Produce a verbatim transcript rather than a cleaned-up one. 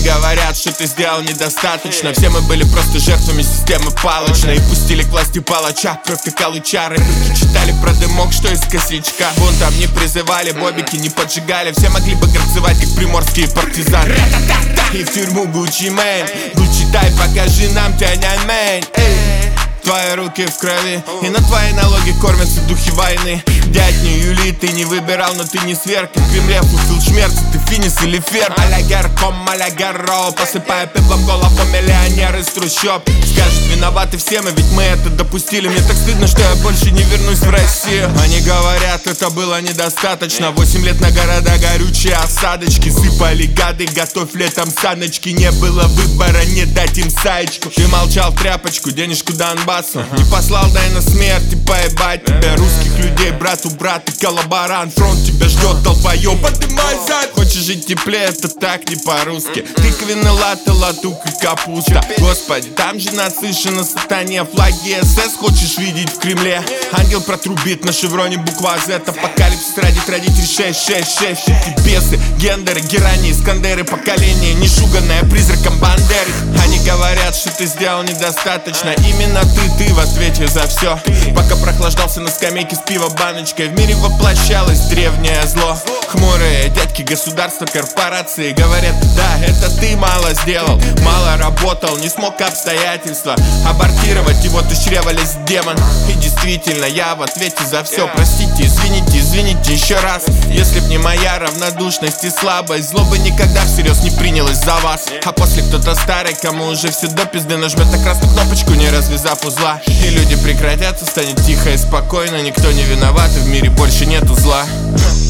говорят, что ты сделал недостаточно. Все мы были просто жертвами системы палочной. И пустили к власти палача, кровь как алучары. Читали про дымок, что из косячка. Бунтом не призывали, бобики не поджигали. Все могли бы горцевать, как приморские партизаны. И в тюрьму Гуччи Мэн. Гуччи тай, покажи нам Тяньаньмэнь. Твои руки в крови, и на твои налоги кормятся духи войны. Дядь не Юли, ты не выбирал, но ты не сверх. В Кремле фуфил шмерти, ты финис или фер. Алягер ком, алягер роу, посыпая пеплом голову миллионер из трущоб. Скажут, виноваты все мы, ведь мы это допустили. Мне так стыдно, что я больше не вернусь в Россию. Они говорят, это было недостаточно. Восемь лет на города горючие осадочки. Сыпали гады, готовь летом саночки. Не было выбора, не дать им саечку. Ты молчал в тряпочку, денежку Донбассу. Не послал, дай на смерть и поебать тебя. Русских людей, брату брат, ты коллаборант. Фронт тебя ждет, долбоёб, подымай зад. Хочешь жить теплее, это так не по-русски. Тыквенный латте, латук и капуста. Господи, там же насыщено сатане. Флаги СС хочешь видеть в Кремле? Ангел протрубит на шевроне буква Z. Апокалипсис родит родитель шесть шесть шесть. Эти бесы, гендеры, герани, искандеры. Поколение нешуганное призраком Бандеры. Они говорят, что ты сделал недостаточно. Именно ты Ты в ответе за все. Пока прохлаждался на скамейке с пива баночкой, в мире воплощалось древнее зло. Хмурые дядьки государства, корпорации говорят, да, это ты мало сделал, мало работал, не смог обстоятельства абортировать, и вот из чрева лез демон. И действительно, я в ответе за все. Простите, извините, извините еще раз. Если б не моя равнодушность и слабость, зло бы никогда всерьез не принялось за вас. А после кто-то старый, кому уже все до пизды, нажмет на красную кнопочку, не развязав узла. И люди прекратятся, станет тихо и спокойно. Никто не виноват, и в мире больше нету зла.